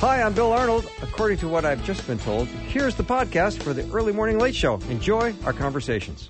Hi, I'm Bill Arnold. According to what I've just been told, here's the podcast for the Early Morning Late Show. Enjoy our conversations.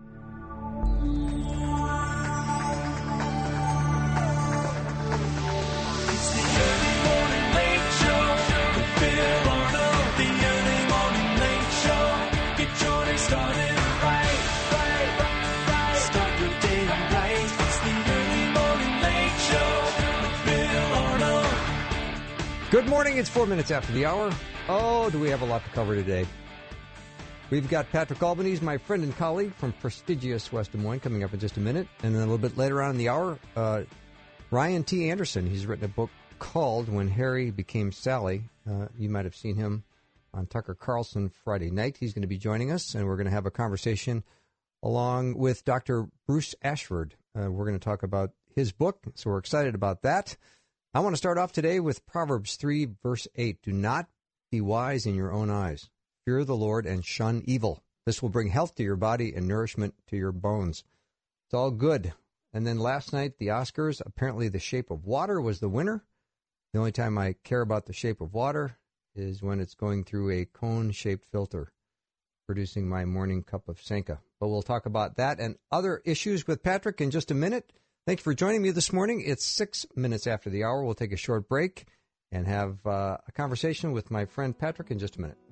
Good morning. It's 4 minutes after the hour. Oh, do we have a lot to cover today. We've got Patrick Albanese, my friend and colleague from prestigious West Des Moines, coming up in just a minute. And then a little bit later on in the hour, Ryan T. Anderson. He's written a book called When Harry Became Sally. You might have seen him on Tucker Carlson Friday night. He's going to be joining us, and we're going to have a conversation along with Dr. Bruce Ashford. We're going to talk about his book, so we're excited about that. I want to start off today with Proverbs 3, verse 8. Do not be wise in your own eyes. Fear the Lord and shun evil. This will bring health to your body and nourishment to your bones. It's all good. And then last night, the Oscars, apparently The Shape of Water was the winner. The only time I care about The Shape of Water is when it's going through a cone-shaped filter, producing my morning cup of Sanka. But we'll talk about that and other issues with Patrick in just a minute. Thank you for joining me this morning. It's 6 minutes after the hour. We'll take a short break and have a conversation with my friend Patrick in just a minute.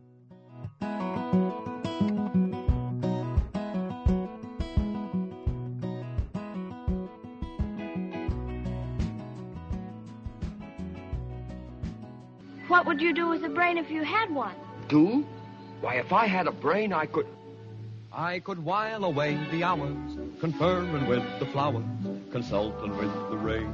What would you do with a brain if you had one? Do? Why, if I had a brain, I could while away the hours, conferring with the flowers, consulting with the rain.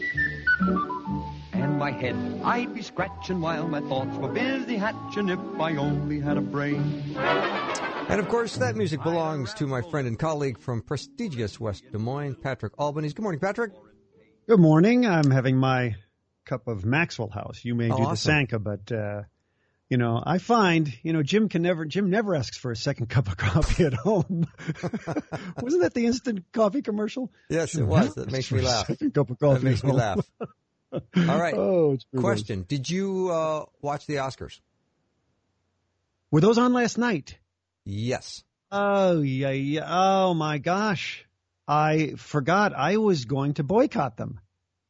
And my head I'd be scratching while my thoughts were busy hatching if I only had a brain. And, of course, that music belongs to my friend and colleague from prestigious West Des Moines, Patrick Albanese. Good morning, Patrick. Good morning. I'm having my cup of Maxwell House. You may do awesome. The Sanka, but... I find, Jim never asks for a second cup of coffee at home. Wasn't that the instant coffee commercial? Yes, it was. That makes me laugh. Second cup of coffee. That makes me laugh. All right. It's Question. Did you watch the Oscars? Were those on last night? Yes. Oh, yeah. Oh, my gosh. I forgot I was going to boycott them.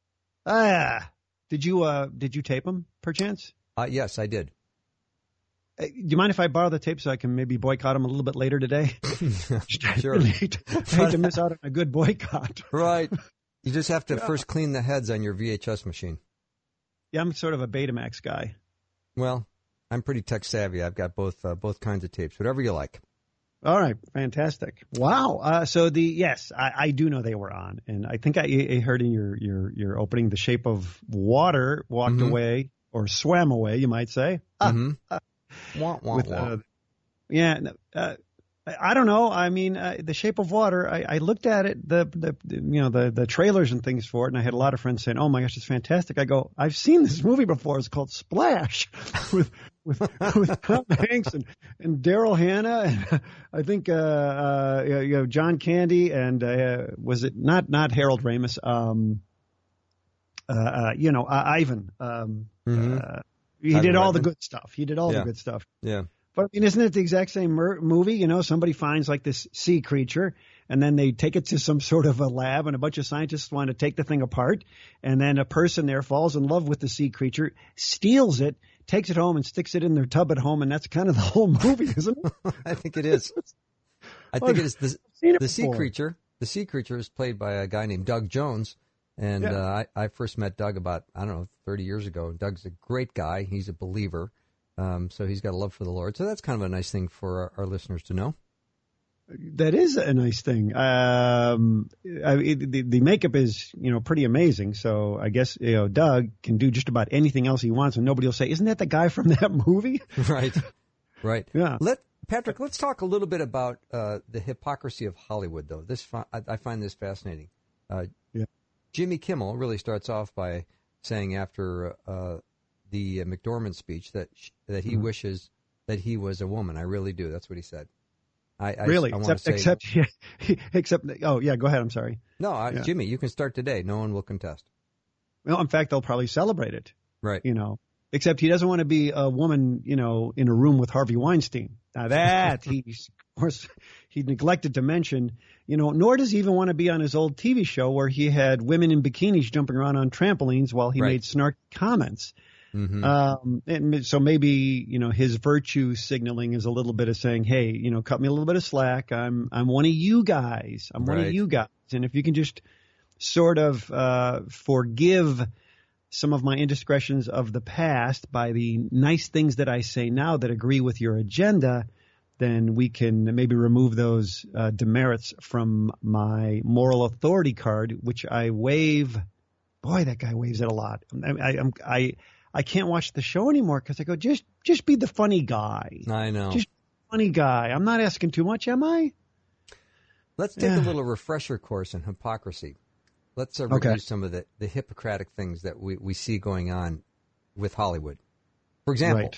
Did you tape them, perchance? Yes, I did. Do you mind if I borrow the tape so I can maybe boycott them a little bit later today? Sure. I hate to miss out on a good boycott. Right. You just have to first clean the heads on your VHS machine. Yeah, I'm sort of a Betamax guy. Well, I'm pretty tech savvy. I've got both kinds of tapes, whatever you like. All right, fantastic. Wow. I do know they were on, and I think I heard in your opening, The Shape of Water walked away or swam away, you might say. I don't know. I mean, The Shape of Water. I looked at it, the trailers and things for it, and I had a lot of friends saying, "Oh my gosh, it's fantastic." I go, "I've seen this movie before. It's called Splash, with Tom Hanks and Daryl Hannah, and I think John Candy, and was it not Harold Ramis? Ivan. He did all the good stuff. The good stuff. Yeah. But I mean, isn't it the exact same movie? Somebody finds like this sea creature, and then they take it to some sort of a lab, and a bunch of scientists want to take the thing apart. And then a person there falls in love with the sea creature, steals it, takes it home, and sticks it in their tub at home. And that's kind of the whole movie, isn't it? I think it is. I think it is the sea creature. The sea creature is played by a guy named Doug Jones. And I first met Doug about, 30 years ago. Doug's a great guy. He's a believer. So he's got a love for the Lord. So that's kind of a nice thing for our listeners to know. That is a nice thing. The makeup is, pretty amazing. So I guess, Doug can do just about anything else he wants, and nobody will say, "Isn't that the guy from that movie?" Right. Yeah. Patrick, let's talk a little bit about the hypocrisy of Hollywood, though. I find this fascinating. Jimmy Kimmel really starts off by saying after the McDormand speech that he wishes that he was a woman. I really do. That's what he said. Really? Except, oh, yeah, go ahead. I'm sorry. No, Jimmy, you can start today. No one will contest. Well, in fact, they'll probably celebrate it. Right. You know, Except he doesn't want to be a woman, in a room with Harvey Weinstein. Now that of course, he neglected to mention, nor does he even want to be on his old TV show where he had women in bikinis jumping around on trampolines while he made snarky comments. Mm-hmm. And so maybe, his virtue signaling is a little bit of saying, hey, cut me a little bit of slack. I'm one of you guys. I'm one of you guys. And if you can just sort of forgive some of my indiscretions of the past by the nice things that I say now that agree with your agenda, then we can maybe remove those demerits from my moral authority card, which I wave. Boy, that guy waves it a lot. I can't watch the show anymore because I go, just be the funny guy. I know. Just funny guy. I'm not asking too much, am I? Let's take a little refresher course in hypocrisy. Let's review some of the Hippocratic things that we see going on with Hollywood. For example,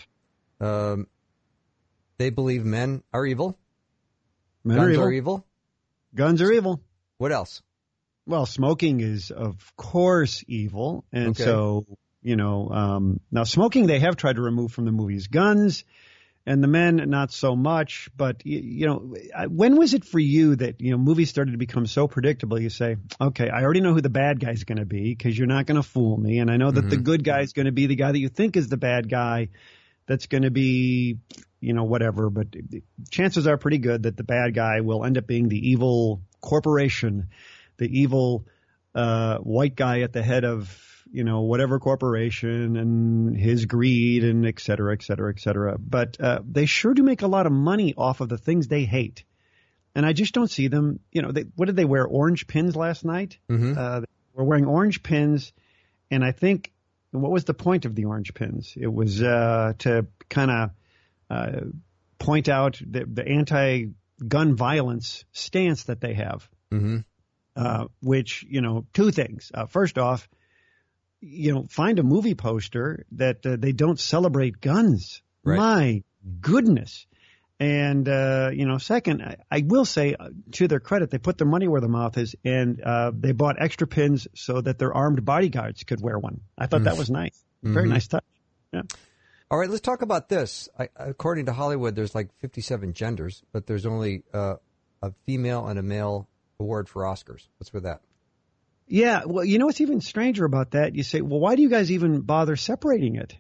they believe men are evil. Guns are evil. Guns are evil. What else? Well, smoking is, of course, evil. And so, now smoking they have tried to remove from the movies. Guns and the men, not so much. But, when was it for you that, movies started to become so predictable? You say, okay, I already know who the bad guy's going to be because you're not going to fool me. And I know that the good guy's going to be the guy that you think is the bad guy that's going to be, whatever. But chances are pretty good that the bad guy will end up being the evil corporation, the evil white guy at the head of, whatever corporation and his greed and et cetera, et cetera, et cetera. But they sure do make a lot of money off of the things they hate. And I just don't see them, what did they wear? Orange pins last night? Mm-hmm. They were wearing orange pins. And I think, what was the point of the orange pins? It was to kind of point out the anti-gun violence stance that they have. Mm-hmm. Which, two things. First off, find a movie poster that they don't celebrate guns. Right. My goodness. And, second, I will say to their credit, they put their money where their mouth is and they bought extra pins so that their armed bodyguards could wear one. I thought that was nice. Very nice touch. Yeah. All right, let's talk about this. According to Hollywood, there's like 57 genders, but there's only a female and a male award for Oscars. What's with that? Yeah, well, what's even stranger about that? You say, well, why do you guys even bother separating it?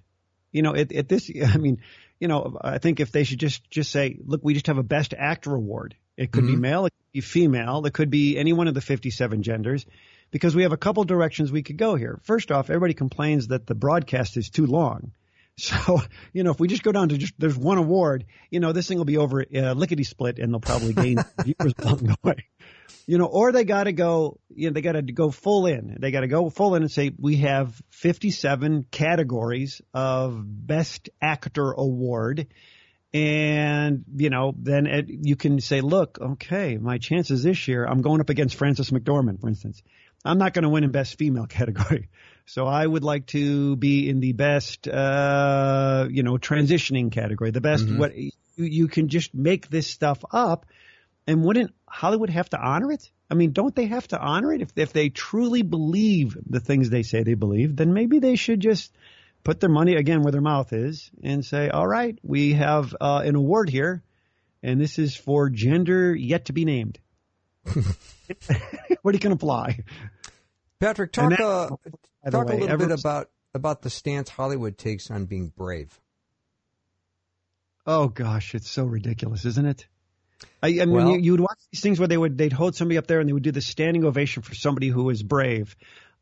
I think if they should just say, look, we just have a Best Actor award. It could be male, it could be female, it could be any one of the 57 genders, because we have a couple directions we could go here. First off, everybody complains that the broadcast is too long. So, if we just go down to there's one award, this thing will be over lickety split and they'll probably gain viewers along the way. Or they got to go, they got to go full in. They got to go full in and say, we have 57 categories of Best Actor Award. And, then you can say, look, okay, my chances this year, I'm going up against Frances McDormand, for instance. I'm not going to win in Best Female category. So I would like to be in the Best, transitioning category, the best, what you can just make this stuff up. And wouldn't Hollywood have to honor it? I mean, don't they have to honor it? If they truly believe the things they say they believe, then maybe they should just put their money, again, where their mouth is and say, all right, we have an award here, and this is for gender yet to be named. What can apply? Patrick, talk a little bit about the stance Hollywood takes on being brave. Oh, gosh, it's so ridiculous, isn't it? I mean, you would watch these things where they'd hold somebody up there and they would do the standing ovation for somebody who was brave.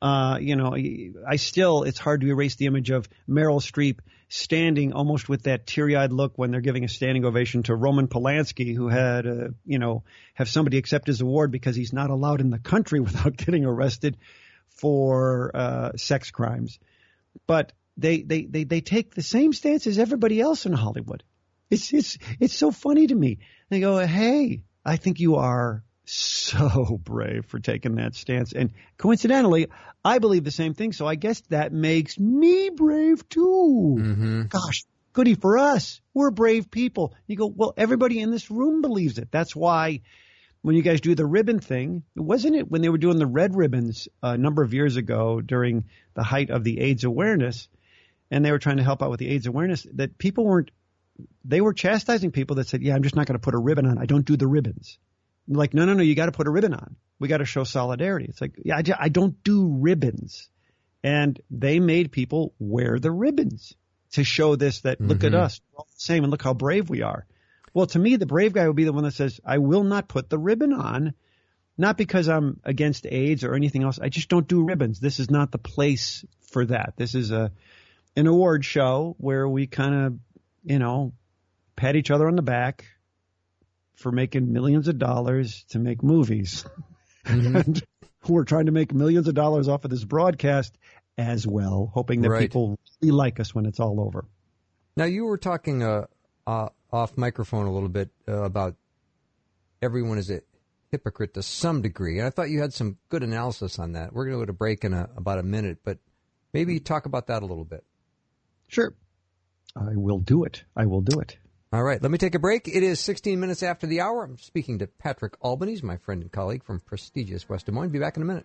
It's hard to erase the image of Meryl Streep standing almost with that teary-eyed look when they're giving a standing ovation to Roman Polanski, who had, have somebody accept his award because he's not allowed in the country without getting arrested for sex crimes. But they take the same stance as everybody else in Hollywood. It's so funny to me. They go, hey, I think you are so brave for taking that stance. And coincidentally, I believe the same thing. So I guess that makes me brave too. Mm-hmm. Gosh, goody for us. We're brave people. You go, well, everybody in this room believes it. That's why when you guys do the ribbon thing, wasn't it when they were doing the red ribbons a number of years ago during the height of the AIDS awareness? and they were trying to help out with the AIDS awareness, that they were chastising people that said, yeah, I'm just not going to put a ribbon on. I don't do the ribbons. Like, no, you got to put a ribbon on. We got to show solidarity. It's like, yeah, I don't do ribbons. And they made people wear the ribbons to show this, that look at us, we're all the same, and look how brave we are. Well, to me, the brave guy would be the one that says, I will not put the ribbon on, not because I'm against AIDS or anything else. I just don't do ribbons. This is not the place for that. This is an award show where we kind of, pat each other on the back for making millions of dollars to make movies. And we're trying to make millions of dollars off of this broadcast as well, hoping that people really like us when it's all over. Now, you were talking off microphone a little bit about everyone is a hypocrite to some degree, and I thought you had some good analysis on that. We're going to go to break in about a minute, but maybe talk about that a little bit. Sure. I will do it. All right, let me take a break. It is 16 minutes after the hour. I'm speaking to Patrick Albanese, my friend and colleague from prestigious West Des Moines. Be back in a minute.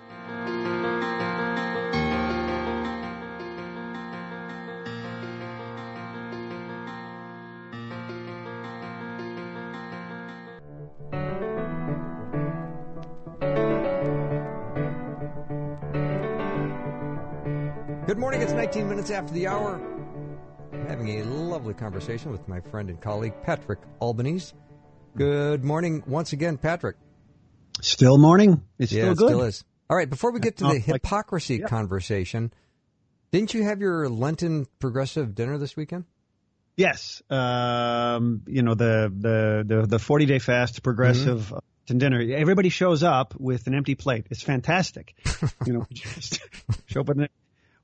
Good morning. It's 19 minutes after the hour. I'm having a lovely conversation with my friend and colleague, Patrick Albanese. Good morning once again, Patrick. Still morning? It's still good. It still is. All right, before we get to the hypocrisy conversation, didn't you have your Lenten progressive dinner this weekend? Yes. The 40-day fast progressive dinner. Everybody shows up with an empty plate. It's fantastic. Just show up in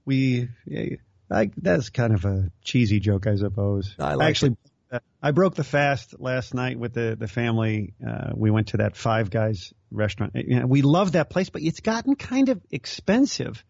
that's kind of a cheesy joke, I suppose. I broke the fast last night with the family. We went to that Five Guys restaurant. We love that place, but it's gotten kind of expensive.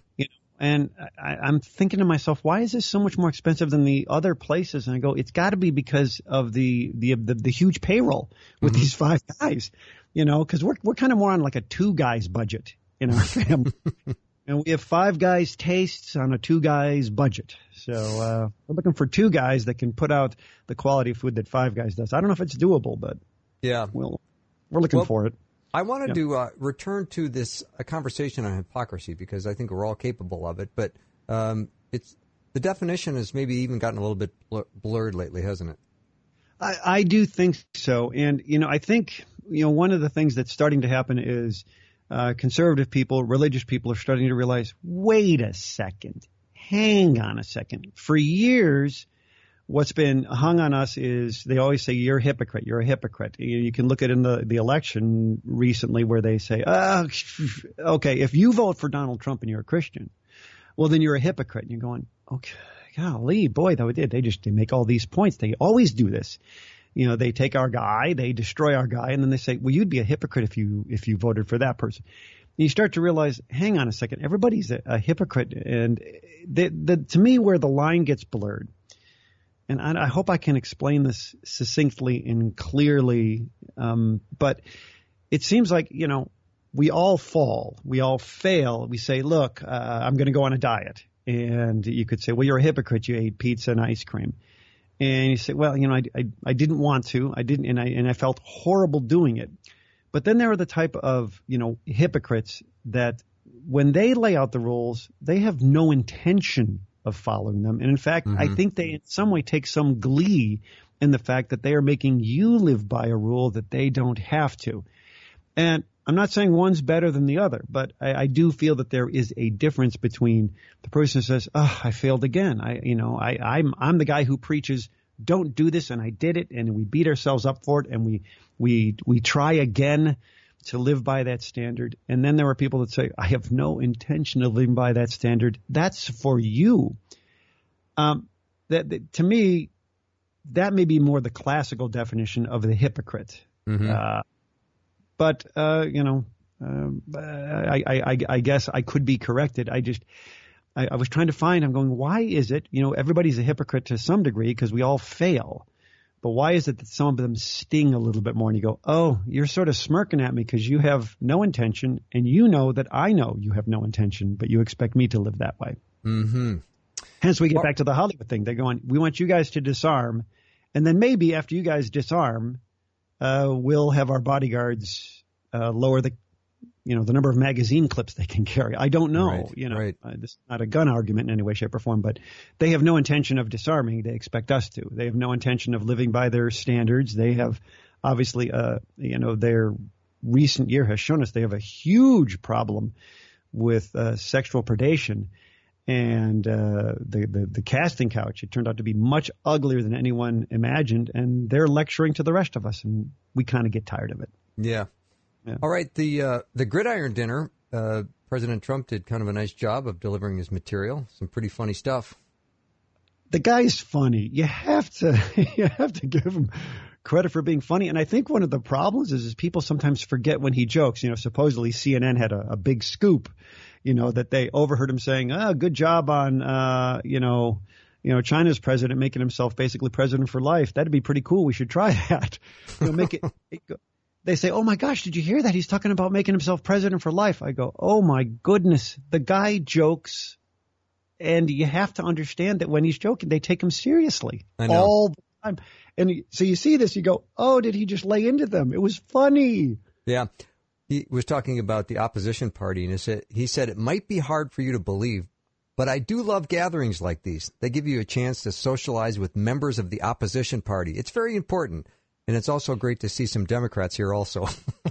And I'm thinking to myself, why is this so much more expensive than the other places? And I go, it's got to be because of the huge payroll with these Five Guys. Because we're kind of more on like a two guys budget in our family. And we have Five Guys tastes on a two guys budget. So we're looking for two guys that can put out the quality of food that Five Guys does. I don't know if it's doable, but we're looking for it. I wanted to return to this conversation on hypocrisy because I think we're all capable of it. But it's the definition has maybe even gotten a little bit blurred lately, hasn't it? I do think so. And, I think, one of the things that's starting to happen is conservative people, religious people are starting to realize, wait a second, hang on a second. For years, what's been hung on us is they always say, you're a hypocrite. You're a hypocrite. You can look at in the election recently where they say, okay, if you vote for Donald Trump and you're a Christian, well, then you're a hypocrite. And you're going, okay, golly, boy, they make all these points. They always do this. They take our guy, they destroy our guy, and then they say, well, you'd be a hypocrite if you voted for that person. And you start to realize, hang on a second, everybody's a hypocrite. And to me, where the line gets blurred, and I hope I can explain this succinctly and clearly, but it seems like, we all fall, we all fail. We say, look, I'm going to go on a diet. And you could say, well, you're a hypocrite. You ate pizza and ice cream. And you say, well, I didn't want to. I didn't, and I felt horrible doing it. But then there are the type of, hypocrites that when they lay out the rules, they have no intention of following them. And in fact, I think they in some way take some glee in the fact that they are making you live by a rule that they don't have to. And I'm not saying one's better than the other, but I do feel that there is a difference between the person who says, "Oh, I failed again." I'm the guy who preaches, "Don't do this," and I did it, and we beat ourselves up for it, and we try again to live by that standard. And then there are people that say, "I have no intention of living by that standard." That's for you. That to me, that may be more the classical definition of the hypocrite. But I guess I could be corrected. I was trying to find, I'm going, why is it, everybody's a hypocrite to some degree because we all fail. But why is it that some of them sting a little bit more? And you go, oh, you're sort of smirking at me because you have no intention. And you know that I know you have no intention, but you expect me to live that way. Hence, we get back to the Hollywood thing. They're going, we want you guys to disarm, and then maybe after you guys disarm, we'll have our bodyguards lower the number of magazine clips they can carry. I don't know. Right. This is not a gun argument in any way, shape, or form, but they have no intention of disarming. They expect us to. They have no intention of living by their standards. They have obviously, their recent year has shown us they have a huge problem with sexual predation. And the casting couch, it turned out to be much uglier than anyone imagined, and they're lecturing to the rest of us, and we kind of get tired of it. Yeah. All right, the Gridiron Dinner, President Trump did kind of a nice job of delivering his material. Some pretty funny stuff. The guy's funny. You have to give him credit for being funny. And I think one of the problems is people sometimes forget when he jokes. Supposedly CNN had a big scoop, that they overheard him saying, good job on, China's president making himself basically president for life. That'd be pretty cool. We should try that. Make it. They say, oh, my gosh, did you hear that? He's talking about making himself president for life. I go, oh, my goodness. The guy jokes, and you have to understand that when he's joking, they take him seriously all the time. And so you see this, you go, oh, did he just lay into them? It was funny. Yeah. He was talking about the opposition party, and he said, it might be hard for you to believe, but I do love gatherings like these. They give you a chance to socialize with members of the opposition party. It's very important. And it's also great to see some Democrats here also.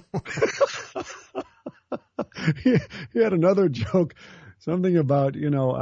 He had another joke, something about,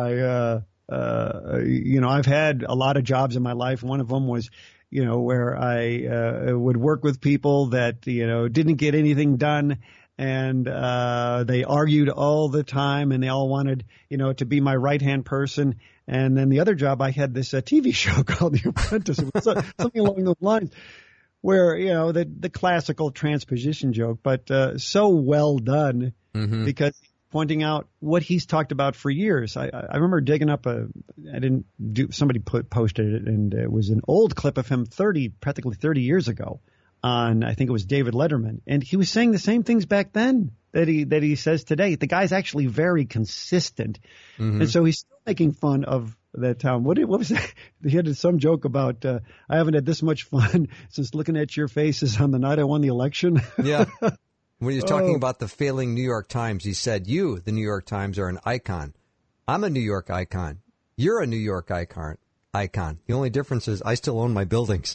I've had a lot of jobs in my life. One of them was, where I would work with people that, didn't get anything done. And they argued all the time, and they all wanted, to be my right-hand person. And then the other job, I had this TV show called The Apprentice. It was something along those lines. Where, the classical transposition joke, but so well done because pointing out what he's talked about for years. I remember digging up somebody posted it, and it was an old clip of him practically 30 years ago on, I think it was David Letterman. And he was saying the same things back then that he says today. The guy's actually very consistent. And so he's still making fun of that town. What was that? He had some joke about, I haven't had this much fun since looking at your faces on the night I won the election. Yeah. When he was talking about the failing New York Times, he said, you, the New York Times, are an icon. I'm a New York icon. You're a New York icon. The only difference is I still own my buildings.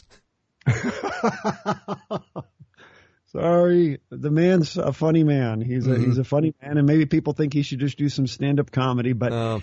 Sorry, the man's a funny man. He's a funny man, and maybe people think he should just do some stand-up comedy. But,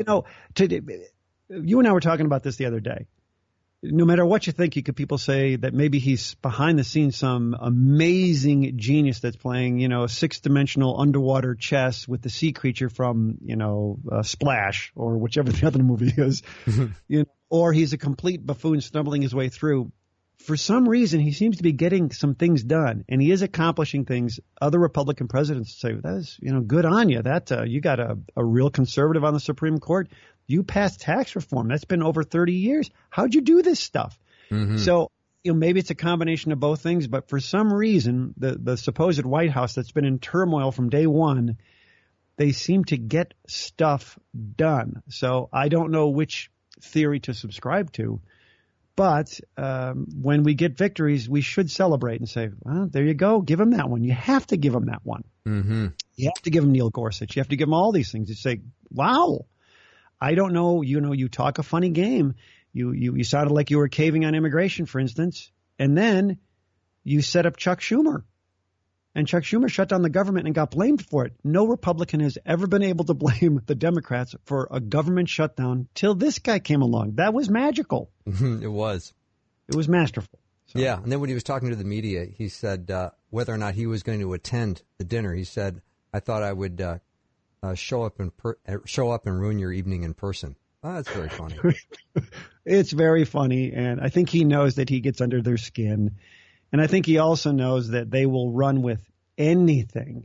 you and I were talking about this the other day. No matter what you think, people say that maybe he's behind the scenes some amazing genius that's playing, six-dimensional underwater chess with the sea creature from, Splash or whichever the other movie is, or he's a complete buffoon stumbling his way through. For some reason, he seems to be getting some things done, and he is accomplishing things other Republican presidents say, that's, good on you. That you got a real conservative on the Supreme Court. You passed tax reform. That's been over 30 years. How'd you do this stuff? So, maybe it's a combination of both things, but for some reason, the supposed White House that's been in turmoil from day one, they seem to get stuff done. So I don't know which theory to subscribe to. But when we get victories, we should celebrate and say, well, there you go. Give him that one. You have to give him that one. You have to give him Neil Gorsuch. You have to give him all these things. You say, wow, I don't know. You talk a funny game. You sounded like you were caving on immigration, for instance. And then you set up Chuck Schumer. And Chuck Schumer shut down the government and got blamed for it. No Republican has ever been able to blame the Democrats for a government shutdown till this guy came along. That was magical. It was. It was masterful. So. Yeah. And then when he was talking to the media, he said whether or not he was going to attend the dinner, he said, I thought I would show up and ruin your evening in person. Oh, that's very funny. It's very funny. And I think he knows that he gets under their skin. And I think he also knows that they will run with anything.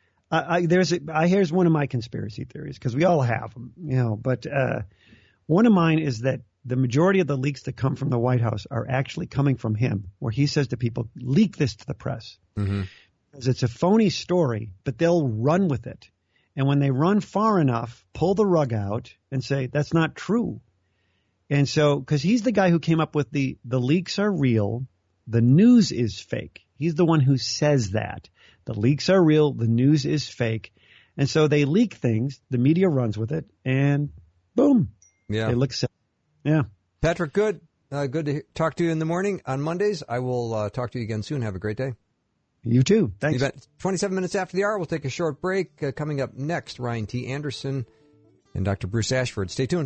Here's one of my conspiracy theories, because we all have them, but one of mine is that the majority of the leaks that come from the White House are actually coming from him, where he says to people, leak this to the press. Because it's a phony story, but they'll run with it. And when they run far enough, pull the rug out and say, that's not true. And so, because he's the guy who came up with the leaks are real, the news is fake. He's the one who says that. The leaks are real, the news is fake. And so they leak things, the media runs with it, and boom. Yeah. They look silly. Yeah. Patrick, good. Good to talk to you in the morning on Mondays. I will talk to you again soon. Have a great day. You too. Thanks. 27 minutes after the hour, we'll take a short break. Coming up next, Ryan T. Anderson and Dr. Bruce Ashford. Stay tuned.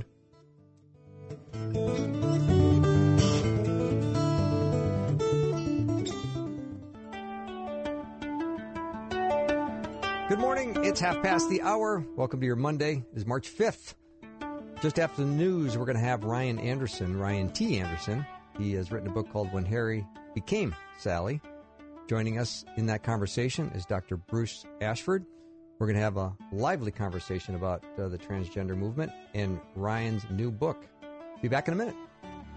Good morning. It's half past the hour. Welcome to your Monday. It is March 5th. Just after the news, we're going to have Ryan T. Anderson. He has written a book called When Harry Became Sally. Joining us in that conversation is Dr. Bruce Ashford. We're going to have a lively conversation about the transgender movement and Ryan's new book. Be back in a minute.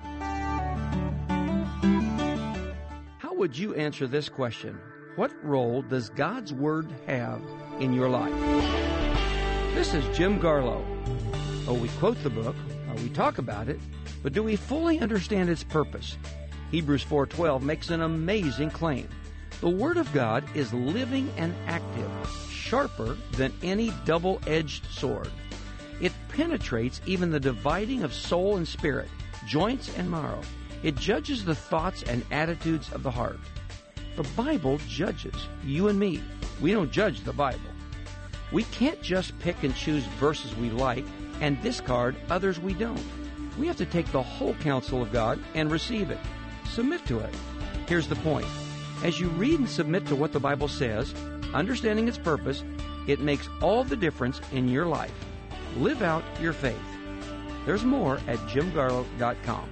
How would you answer this question? What role does God's Word have in your life? This is Jim Garlow. Oh, we quote the book, we talk about it, but do we fully understand its purpose? Hebrews 4:12 makes an amazing claim. The Word of God is living and active, sharper than any double-edged sword. It penetrates even the dividing of soul and spirit, joints and marrow. It judges the thoughts and attitudes of the heart. The Bible judges you and me. We don't judge the Bible. We can't just pick and choose verses we like and discard others we don't. We have to take the whole counsel of God and receive it. Submit to it. Here's the point. As you read and submit to what the Bible says, understanding its purpose, it makes all the difference in your life. Live out your faith. There's more at jimgarlow.com.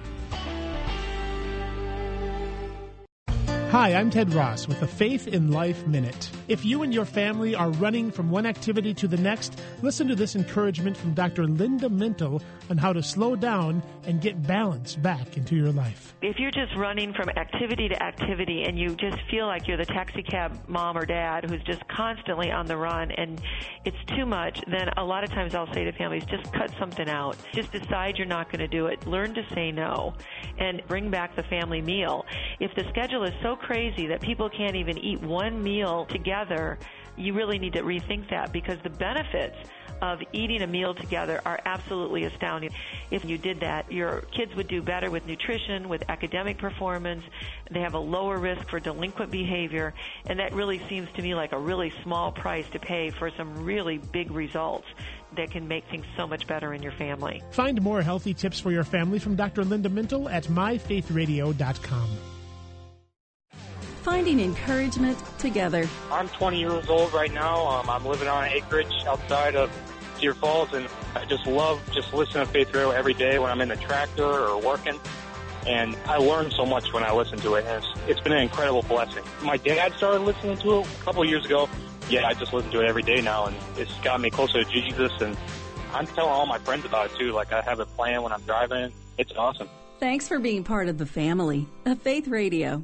Hi, I'm Ted Ross with the Faith in Life Minute. If you and your family are running from one activity to the next, listen to this encouragement from Dr. Linda Mintle on how to slow down and get balance back into your life. If you're just running from activity to activity and you just feel like you're the taxi cab mom or dad who's just constantly on the run and it's too much, then a lot of times I'll say to families, just cut something out. Just decide you're not going to do it. Learn to say no and bring back the family meal. If the schedule is so crazy that people can't even eat one meal together, you really need to rethink that, because the benefits of eating a meal together are absolutely astounding. If you did that, your kids would do better with nutrition, with academic performance. They have a lower risk for delinquent behavior, and that really seems to me like a really small price to pay for some really big results that can make things so much better in your family. Find more healthy tips for your family from Dr. Linda Mintle at myfaithradio.com. Finding encouragement together. I'm 20 years old right now. I'm living on an acreage outside of Cedar Falls, and I just love listening to Faith Radio every day when I'm in the tractor or working. And I learn so much when I listen to it, and it's been an incredible blessing. My dad started listening to it a couple of years ago. Yeah, I just listen to it every day now, and it's got me closer to Jesus. And I'm telling all my friends about it, too. Like, I have it playing when I'm driving. It's awesome. Thanks for being part of the family of Faith Radio.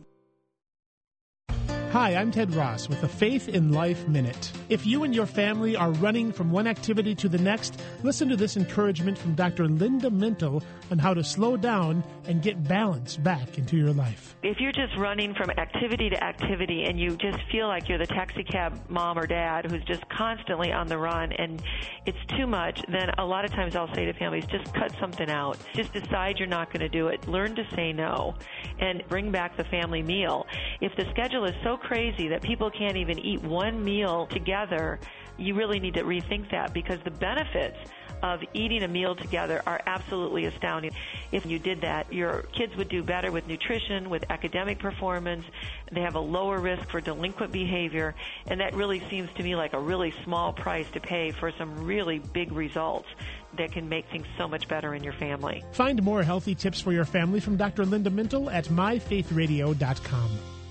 Hi, I'm Ted Ross with the Faith in Life Minute. If you and your family are running from one activity to the next, listen to this encouragement from Dr. Linda Mintle on how to slow down and get balance back into your life. If you're just running from activity to activity and you just feel like you're the taxi cab mom or dad who's just constantly on the run and it's too much, then a lot of times I'll say to families, just cut something out. Just decide you're not going to do it. Learn to say no and bring back the family meal. If the schedule is so crazy that people can't even eat one meal together, you really need to rethink that, because the benefits of eating a meal together are absolutely astounding. If you did that, your kids would do better with nutrition, with academic performance. They have a lower risk for delinquent behavior, and that really seems to me like a really small price to pay for some really big results that can make things so much better in your family. Find more healthy tips for your family from Dr. Linda Mintle at myfaithradio.com.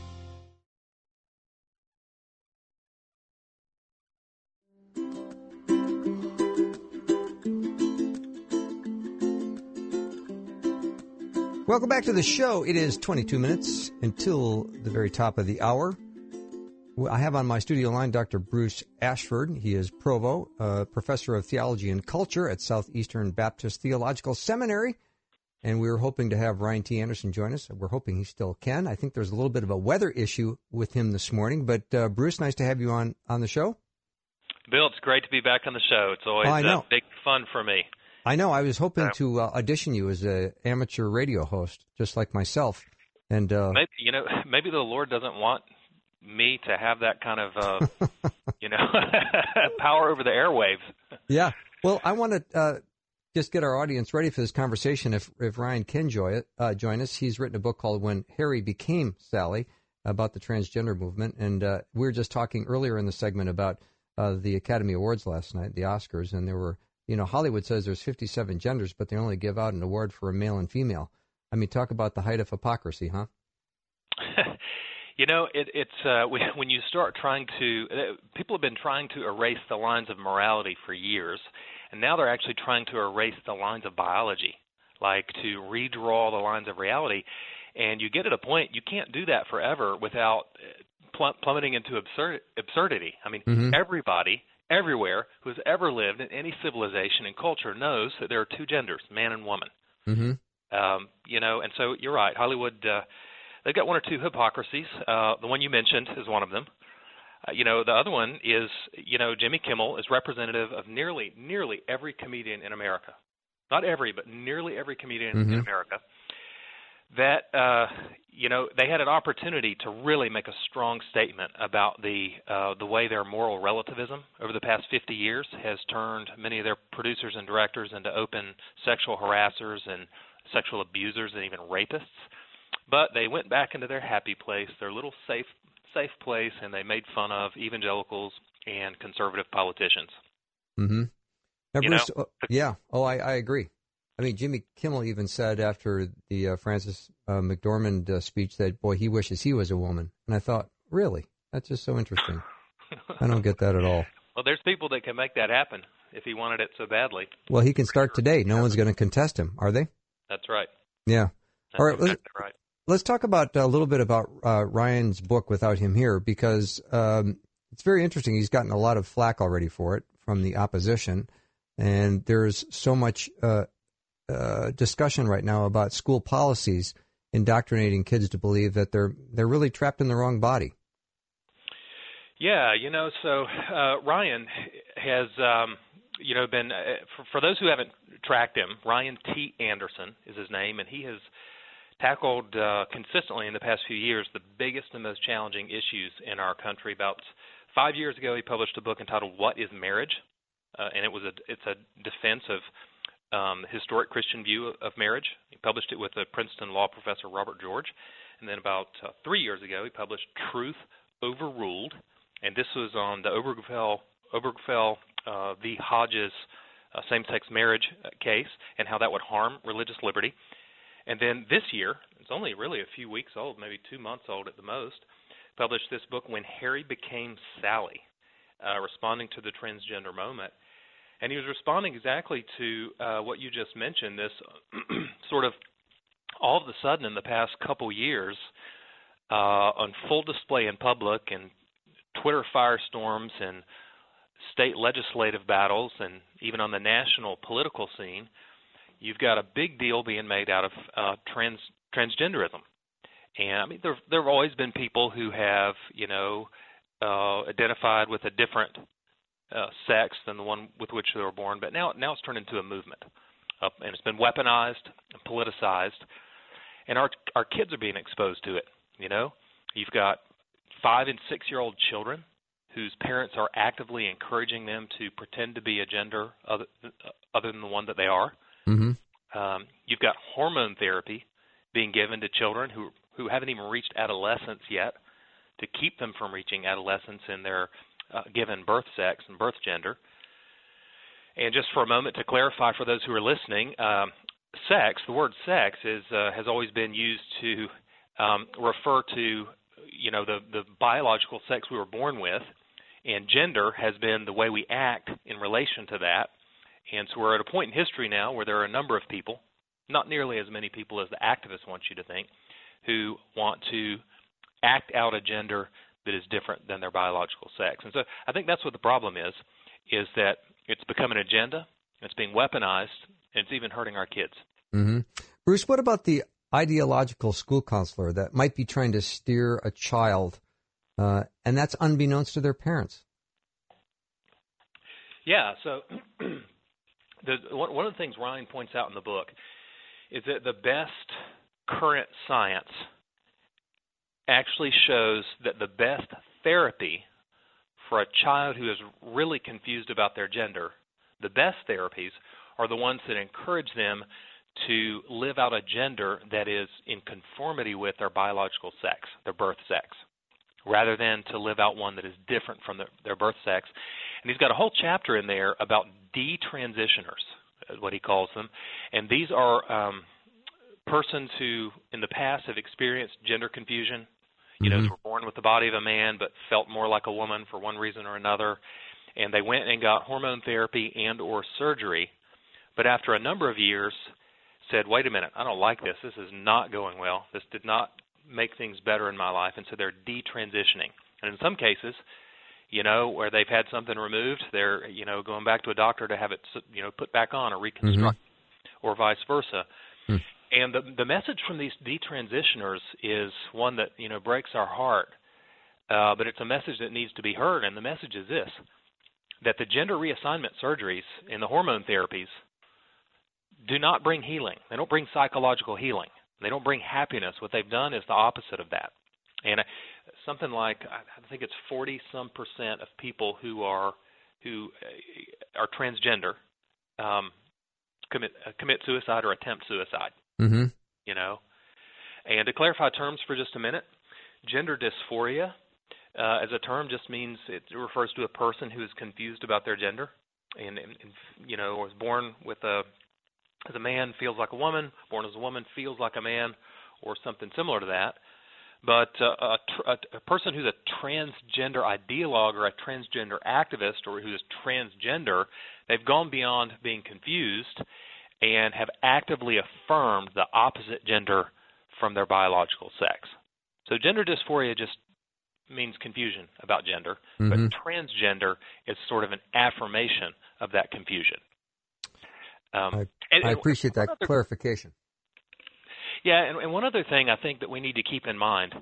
Welcome back to the show. It is 22 minutes until the very top of the hour. I have on my studio line Dr. Bruce Ashford. He is Provo, professor of theology and culture at Southeastern Baptist Theological Seminary. and we were hoping to have Ryan T. Anderson join us. We're hoping he still can. I think there's a little bit of a weather issue with him this morning. But, Bruce, nice to have you on the show. Bill, it's great to be back on the show. It's always big fun for me. I know. I was hoping to audition you as an amateur radio host, just like myself. And maybe the Lord doesn't want me to have that kind of, power over the airwaves. Yeah. Well, I want to just get our audience ready for this conversation. If Ryan can join us, he's written a book called When Harry Became Sally about the transgender movement. And we were just talking earlier in the segment about the Academy Awards last night, the Oscars, and there were, Hollywood says there's 57 genders, but they only give out an award for a male and female. I mean, talk about the height of hypocrisy, huh? When you start trying to, people have been trying to erase the lines of morality for years, and now they're actually trying to erase the lines of biology, like to redraw the lines of reality. And you get at a point, you can't do that forever without plummeting into absurdity. I mean, everybody, everywhere, who has ever lived in any civilization and culture knows that there are two genders, man and woman. And so you're right. Hollywood, they've got one or two hypocrisies. The one you mentioned is one of them. The other one is, Jimmy Kimmel is representative of nearly every comedian in America. Not every, but nearly every comedian in America. That, they had an opportunity to really make a strong statement about the way their moral relativism over the past 50 years has turned many of their producers and directors into open sexual harassers and sexual abusers and even rapists. But they went back into their happy place, their little safe place, and they made fun of evangelicals and conservative politicians. Now, Bruce, I agree. I mean, Jimmy Kimmel even said after the Frances McDormand speech that, boy, he wishes he was a woman. And I thought, really? That's just so interesting. I don't get that at all. Well, there's people that can make that happen if he wanted it so badly. Well, he can start today. No one's going to contest him, are they? That's right. Yeah. That's all right. Exactly right. Let's talk about a little bit about Ryan's book without him here, because it's very interesting. He's gotten a lot of flack already for it from the opposition, and there's so much discussion right now about school policies indoctrinating kids to believe that they're really trapped in the wrong body. Yeah, so Ryan has, been, for those who haven't tracked him, Ryan T. Anderson is his name, and he has tackled consistently in the past few years the biggest and most challenging issues in our country. About 5 years ago, he published a book entitled "What is Marriage?" And it's a defense of historic Christian view of marriage. He published it with a Princeton law professor, Robert George. And then about 3 years ago, he published Truth Overruled. And this was on the Obergefell v. Hodges same-sex marriage case and how that would harm religious liberty. And then this year, it's only really a few weeks old, maybe 2 months old at the most, published this book, When Harry Became Sally, responding to the transgender moment. And he was responding exactly to what you just mentioned, this sort of all of a sudden in the past couple years on full display in public and Twitter firestorms and state legislative battles and even on the national political scene, you've got a big deal being made out of transgenderism. And I mean, there have always been people who have, identified with a different sex than the one with which they were born, but now it's turned into a movement, and it's been weaponized and politicized, and our kids are being exposed to it. You've got 5 and 6 year old children whose parents are actively encouraging them to pretend to be a gender other than the one that they are. You've got hormone therapy being given to children who haven't even reached adolescence yet to keep them from reaching adolescence in their given birth sex and birth gender. And just for a moment to clarify for those who are listening, sex, the word sex has always been used to refer to, the biological sex we were born with, and gender has been the way we act in relation to that. And so we're at a point in history now where there are a number of people, not nearly as many people as the activists want you to think, who want to act out a gender that is different than their biological sex. And so I think that's what the problem is that it's become an agenda, it's being weaponized, and it's even hurting our kids. Bruce, what about the ideological school counselor that might be trying to steer a child, and that's unbeknownst to their parents? Yeah, so one of the things Ryan points out in the book is that the best current science actually shows that the best therapy for a child who is really confused about their gender, the best therapies are the ones that encourage them to live out a gender that is in conformity with their biological sex, their birth sex, rather than to live out one that is different from their birth sex. And he's got a whole chapter in there about detransitioners, is what he calls them. And these are persons who in the past have experienced gender confusion, were born with the body of a man but felt more like a woman for one reason or another, and they went and got hormone therapy and or surgery, but after a number of years said, wait a minute, I don't like this. This is not going well. This did not make things better in my life, and so they're detransitioning. And in some cases, where they've had something removed, they're, going back to a doctor to have it, put back on or reconstruct, or vice versa. And the message from these detransitioners is one that, breaks our heart, but it's a message that needs to be heard, and the message is this, that the gender reassignment surgeries and the hormone therapies do not bring healing. They don't bring psychological healing. They don't bring happiness. What they've done is the opposite of that. And something like, I think it's 40-some% of people who are transgender commit suicide or attempt suicide. Mm-hmm. And to clarify terms for just a minute, gender dysphoria as a term just means it refers to a person who is confused about their gender and was born with as a man feels like a woman, born as a woman feels like a man, or something similar to that. But a person who's a transgender ideologue or a transgender activist or who is transgender, they've gone beyond being confused and have actively affirmed the opposite gender from their biological sex. So gender dysphoria just means confusion about gender, but transgender is sort of an affirmation of that confusion. I appreciate that clarification. Yeah, and one other thing I think that we need to keep in mind,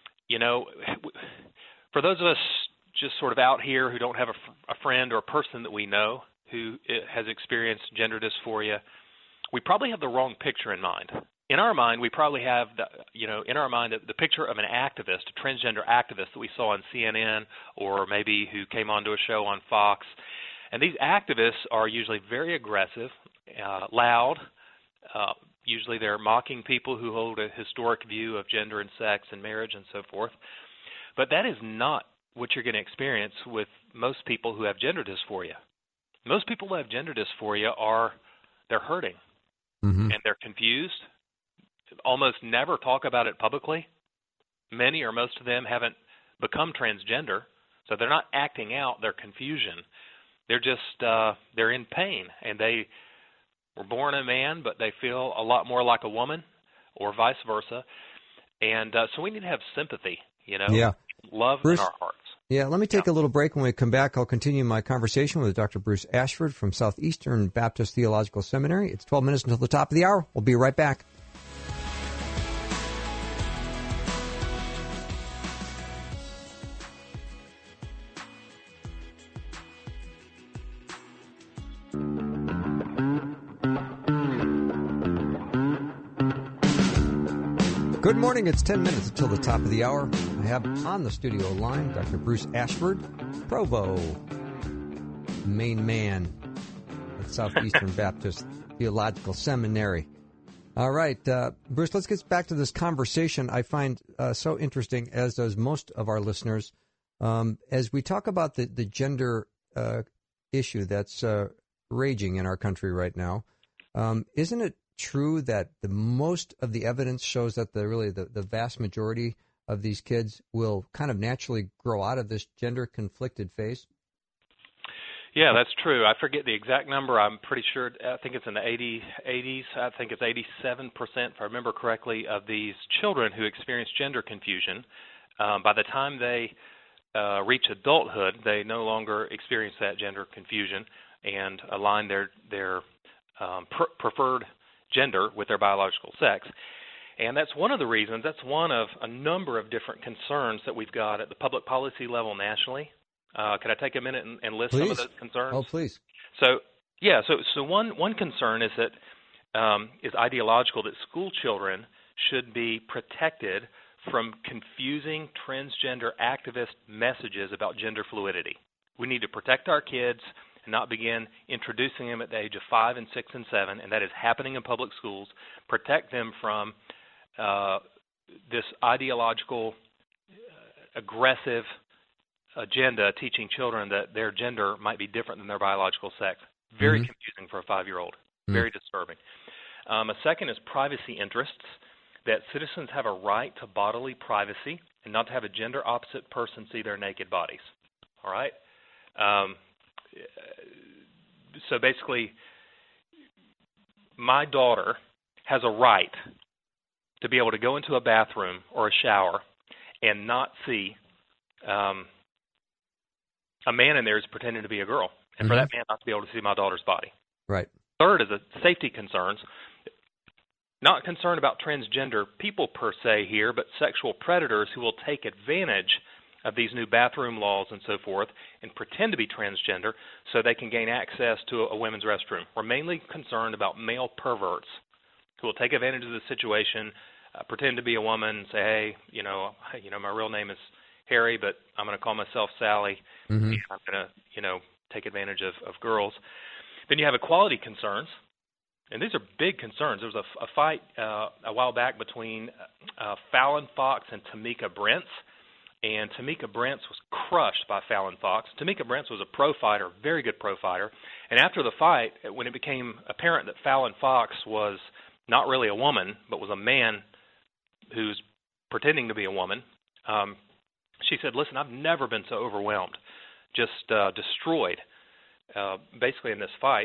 for those of us just sort of out here who don't have a friend or a person that we know who has experienced gender dysphoria, we probably have the wrong picture in mind. In our mind, we probably have the picture of an activist, a transgender activist that we saw on CNN or maybe who came onto a show on Fox. And these activists are usually very aggressive, loud. Usually they're mocking people who hold a historic view of gender and sex and marriage and so forth. But that is not what you're going to experience with most people who have gender dysphoria. Most people who have gender dysphoria they're hurting and they're confused, almost never talk about it publicly. Many or most of them haven't become transgender, so they're not acting out their confusion. They're just, they're in pain, and they were born a man, but they feel a lot more like a woman, or vice versa. And so we need to have sympathy, love Bruce, in our hearts. Yeah, let me take a little break. When we come back, I'll continue my conversation with Dr. Bruce Ashford from Southeastern Baptist Theological Seminary. It's 12 minutes until the top of the hour. We'll be right back. Good morning. It's 10 minutes until the top of the hour. I have on the studio line Dr. Bruce Ashford, Provo, main man at Southeastern Baptist Theological Seminary. All right, Bruce, let's get back to this conversation I find so interesting, as does most of our listeners. As we talk about the gender issue that's raging in our country right now, isn't it true that the most of the evidence shows that the vast majority of these kids will kind of naturally grow out of this gender conflicted phase? Yeah, that's true. I forget the exact number. I'm pretty sure, I think it's in the 80s. I think it's 87%, if I remember correctly, of these children who experience gender confusion. By the time they reach adulthood, they no longer experience that gender confusion and align their preferred gender with their biological sex. And that's one of the reasons, that's one of a number of different concerns that we've got at the public policy level nationally. Could I take a minute and list some of those concerns? Oh, please. So one concern is that is ideological, that school children should be protected from confusing transgender activist messages about gender fluidity. We need to protect our kids and not begin introducing them at the age of 5 and 6 and 7, and that is happening in public schools. Protect them from this ideological, aggressive agenda teaching children that their gender might be different than their biological sex. Very confusing for a 5-year-old. Very disturbing. A second is privacy interests, that citizens have a right to bodily privacy and not to have a gender-opposite person see their naked bodies. All right? So basically, my daughter has a right to be able to go into a bathroom or a shower and not see a man in there who's pretending to be a girl, and for that man not to be able to see my daughter's body. Right. Third is the safety concerns. Not concerned about transgender people per se here, but sexual predators who will take advantage of these new bathroom laws and so forth and pretend to be transgender so they can gain access to a women's restroom. We're mainly concerned about male perverts who will take advantage of the situation, pretend to be a woman, and say, hey, my real name is Harry, but I'm going to call myself Sally. And I'm going to, take advantage of girls. Then you have equality concerns, and these are big concerns. There was a fight a while back between Fallon Fox and Tamika Brents, and Tamika Brents was crushed by Fallon Fox. Tamika Brents was a pro fighter, very good pro fighter, and after the fight, when it became apparent that Fallon Fox was not really a woman, but was a man who's pretending to be a woman, she said, listen, I've never been so overwhelmed, just destroyed, basically in this fight.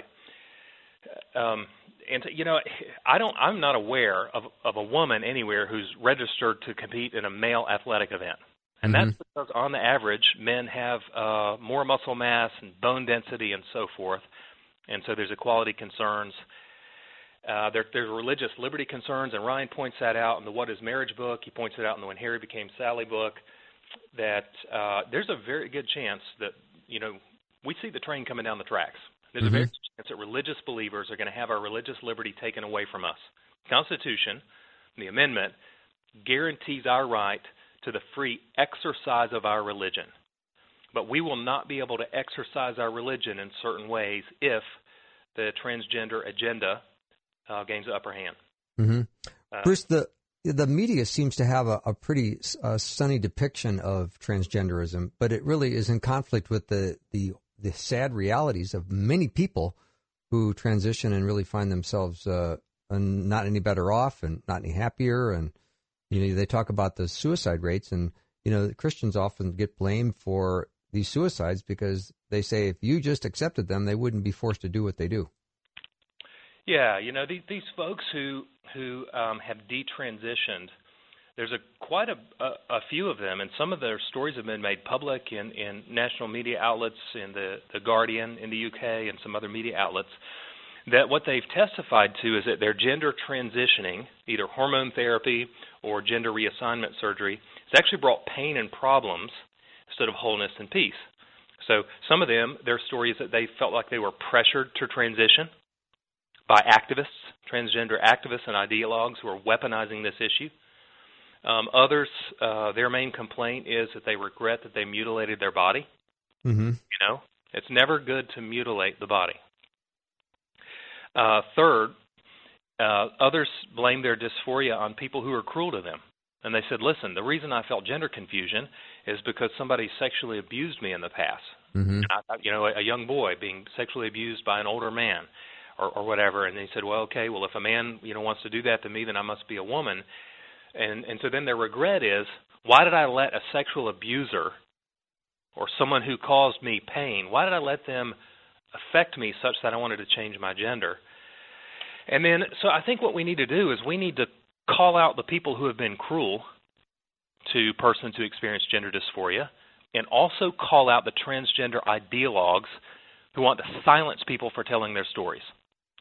I'm not aware of a woman anywhere who's registered to compete in a male athletic event. And that's because, on the average, men have more muscle mass and bone density and so forth. And so there's equality concerns. There's religious liberty concerns, and Ryan points that out in the What is Marriage book. He points it out in the When Harry Became Sally book, that there's a very good chance that, we see the train coming down the tracks. There's a very good chance that religious believers are going to have our religious liberty taken away from us. The Constitution, the amendment, guarantees our right to the free exercise of our religion. But we will not be able to exercise our religion in certain ways if the transgender agenda gains the upper hand. Bruce, the media seems to have a pretty sunny depiction of transgenderism, but it really is in conflict with the sad realities of many people who transition and really find themselves not any better off and not any happier. And they talk about the suicide rates, and Christians often get blamed for these suicides because they say if you just accepted them, they wouldn't be forced to do what they do. Yeah, these folks who have detransitioned, there's quite a few of them, and some of their stories have been made public in national media outlets, in the Guardian in the UK and some other media outlets, that what they've testified to is that their gender transitioning, either hormone therapy or gender reassignment surgery, has actually brought pain and problems instead of wholeness and peace. So some of them, their story is that they felt like they were pressured to transition by activists, transgender activists and ideologues who are weaponizing this issue. Others, their main complaint is that they regret that they mutilated their body. It's never good to mutilate the body. Third, others blame their dysphoria on people who are cruel to them. And they said, listen, the reason I felt gender confusion is because somebody sexually abused me in the past. A young boy being sexually abused by an older man or whatever. And they said, well, okay, well, if a man, wants to do that to me, then I must be a woman. And so then their regret is, why did I let a sexual abuser or someone who caused me pain, why did I let them affect me such that I wanted to change my gender? And then, so I think what we need to do is we need to call out the people who have been cruel to persons who experience gender dysphoria, and also call out the transgender ideologues who want to silence people for telling their stories.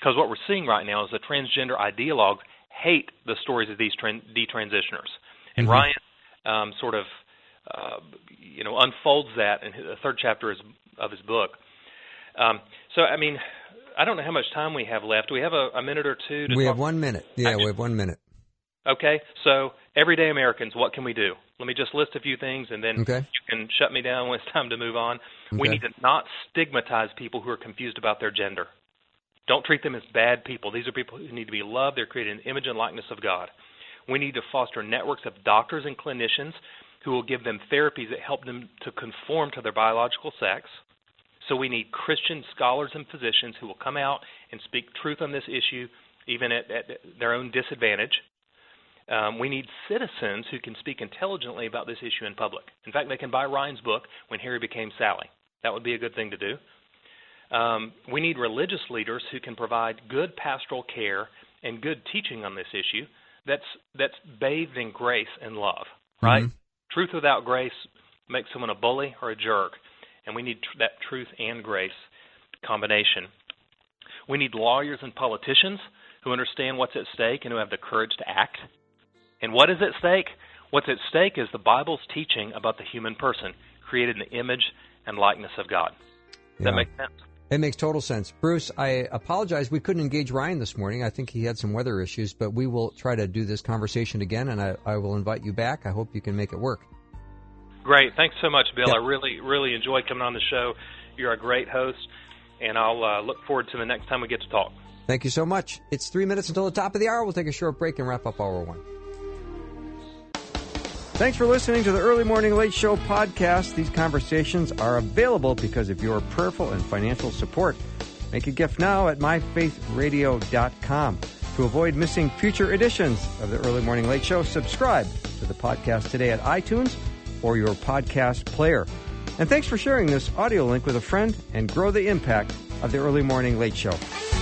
Because what we're seeing right now is the transgender ideologues hate the stories of these detransitioners. And Ryan sort of, unfolds that in the third chapter of his book. So, I mean, I don't know how much time we have left. Do we have a minute or two? We have 1 minute. Yeah, we have 1 minute. Okay, so everyday Americans, what can we do? Let me just list a few things, and then you can shut me down when it's time to move on. Okay. We need to not stigmatize people who are confused about their gender. Don't treat them as bad people. These are people who need to be loved. They're created in the image and likeness of God. We need to foster networks of doctors and clinicians who will give them therapies that help them to conform to their biological sex. So we need Christian scholars and physicians who will come out and speak truth on this issue, even at their own disadvantage. We need citizens who can speak intelligently about this issue in public. In fact, they can buy Ryan's book, When Harry Became Sally. That would be a good thing to do. We need religious leaders who can provide good pastoral care and good teaching on this issue that's bathed in grace and love, right? Truth without grace makes someone a bully or a jerk, and we need that truth and grace combination. We need lawyers and politicians who understand what's at stake and who have the courage to act. And what is at stake? What's at stake is the Bible's teaching about the human person, created in the image and likeness of God. Does that make sense? It makes total sense. Bruce, I apologize. We couldn't engage Ryan this morning. I think he had some weather issues, but we will try to do this conversation again, and I will invite you back. I hope you can make it work. Great. Thanks so much, Bill. Yep. I really, really enjoyed coming on the show. You're a great host, and I'll look forward to the next time we get to talk. Thank you so much. It's 3 minutes until the top of the hour. We'll take a short break and wrap up Hour 1. Thanks for listening to the Early Morning Late Show podcast. These conversations are available because of your prayerful and financial support. Make a gift now at myfaithradio.com. To avoid missing future editions of the Early Morning Late Show, subscribe to the podcast today at iTunes or your podcast player. And thanks for sharing this audio link with a friend and grow the impact of the Early Morning Late Show.